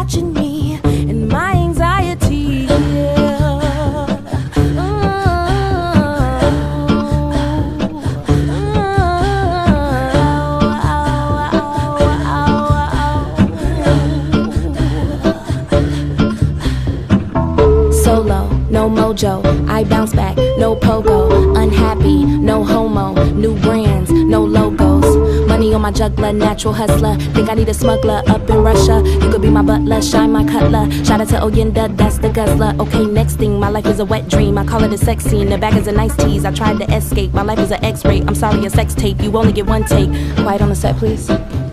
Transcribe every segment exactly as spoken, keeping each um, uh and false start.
watching me and my anxiety. Solo, no mojo, I bounce back, no pogo. Unhappy, no homo, new brands, no logos. Money on my juggler, natural hustler. Think I need a smuggler up in Russia. You could be my butler, shine my cutler. Shout out to Oyenda, that's the guzzler. Okay, next thing, my life is a wet dream. I call it a sex scene, the back is a nice tease. I tried to escape, my life is an X-ray. I'm sorry, a sex tape, you only get one take. Quiet on the set, please.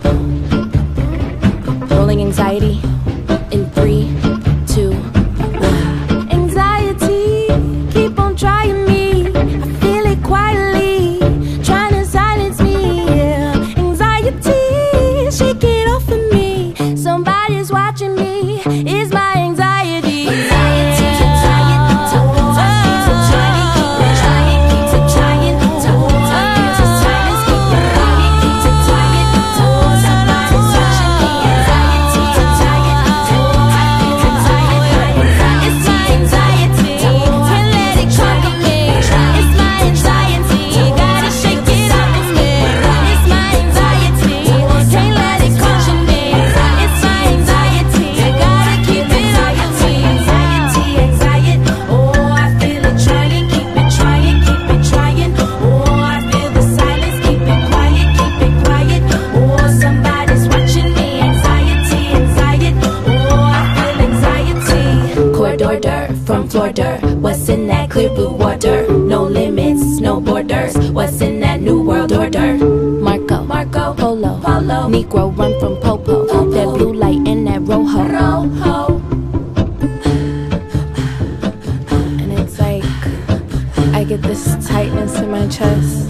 Rolling anxiety in three, two, one. Anxiety, keep on trying me. I feel it quietly, trying to silence me. Yeah. Anxiety, shake it off of me. Somebody's watching me. It's my anxiety. Anxiety, trying to hold on, keep on trying, keep on trying, keep on trying to hold on to silence, keep on trying, keep on trying to hold. Somebody's watching me. Anxiety, trying to hold on, keep on trying. It's my anxiety, can't let it conquer me. It's my anxiety, gotta shake it off of me. It's my anxiety, can't let it conquer me. It's my anxiety, gotta keep it off of me. Anxiety, anxiety, oh I feel it trying, keep it trying, keep it trying. Oh I feel the silence, keep it quiet, keep it quiet. Oh somebody's watching me. Anxiety, anxiety, oh I feel anxiety. Corridor dirt from Florida, what's in that clear blue water? No limits, no borders. What's in that new world order? Marco, Marco, Polo, Polo, Negro run from Popo. That blue light in that rojo, rojo. And it's like I get this tightness in my chest.